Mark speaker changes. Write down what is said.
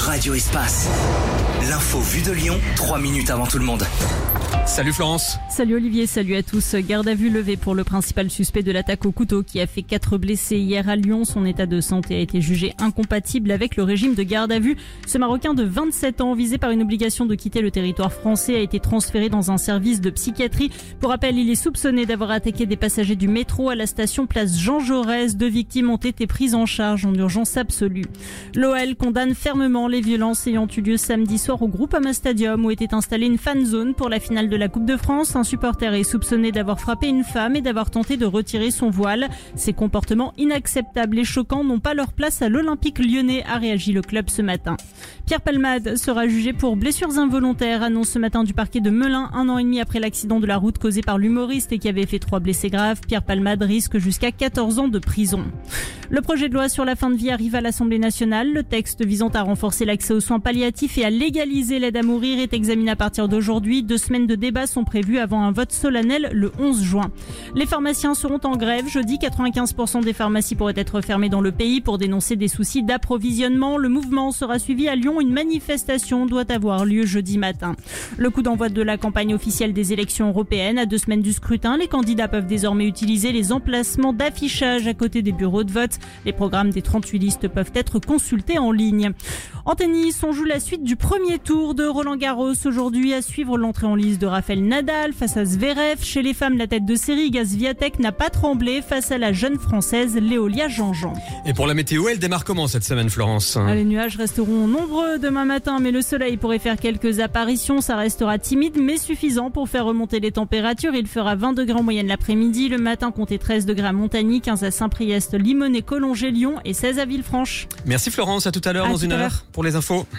Speaker 1: Radio Espace. L'info vue de Lyon, 3 minutes avant tout le monde.
Speaker 2: Salut Florence.
Speaker 3: Salut Olivier, salut à tous. Garde à vue levée pour le principal suspect de l'attaque au couteau qui a fait 4 blessés hier à Lyon. Son état de santé a été jugé incompatible avec le régime de garde à vue. Ce Marocain de 27 ans, visé par une obligation de quitter le territoire français, a été transféré dans un service de psychiatrie. Pour rappel, il est soupçonné d'avoir attaqué des passagers du métro à la station place Jean Jaurès. 2 victimes ont été prises en charge en urgence absolue. L'OL condamne fermement les violences ayant eu lieu samedi soir au Groupama Stadium où était installée une fan zone pour la finale de la Coupe de France. Un supporter est soupçonné d'avoir frappé une femme et d'avoir tenté de retirer son voile. Ces comportements inacceptables et choquants n'ont pas leur place à l'Olympique lyonnais, a réagi le club ce matin. Pierre Palmade sera jugé pour blessures involontaires, annonce ce matin du parquet de Melun, 1 an et demi après l'accident de la route causé par l'humoriste et qui avait fait 3 blessés graves. Pierre Palmade risque jusqu'à 14 ans de prison. Le projet de loi sur la fin de vie arrive à l'Assemblée nationale. Le texte visant à renforcer l'accès aux soins palliatifs et à légaliser l'aide à mourir est examiné à partir d'aujourd'hui. 2 semaines de débats sont prévues avant un vote solennel le 11 juin. Les pharmaciens seront en grève jeudi. 95% des pharmacies pourraient être fermées dans le pays pour dénoncer des soucis d'approvisionnement. Le mouvement sera suivi à Lyon. Une manifestation doit avoir lieu jeudi matin. Le coup d'envoi de la campagne officielle des élections européennes. À 2 semaines du scrutin, les candidats peuvent désormais utiliser les emplacements d'affichage à côté des bureaux de vote. Les programmes des 38 listes peuvent être consultés en ligne. En tennis, on joue la suite du premier tour de Roland-Garros. Aujourd'hui, à suivre l'entrée en lice de Rafael Nadal face à Zverev. Chez les femmes, la tête de série, Iga Swiatek n'a pas tremblé face à la jeune française Léolia Jean-Jean.
Speaker 2: Et pour la météo, elle démarre comment cette semaine Florence ?
Speaker 3: Les nuages resteront nombreux demain matin, mais le soleil pourrait faire quelques apparitions. Ça restera timide, mais suffisant pour faire remonter les températures. Il fera 20 degrés en moyenne l'après-midi. Le matin, comptez 13 degrés à Montagny, 15 à Saint-Priest, Limonest, Collonges, Lyon et 16 à Villefranche.
Speaker 2: Merci Florence, à tout à l'heure dans une heure pour les infos.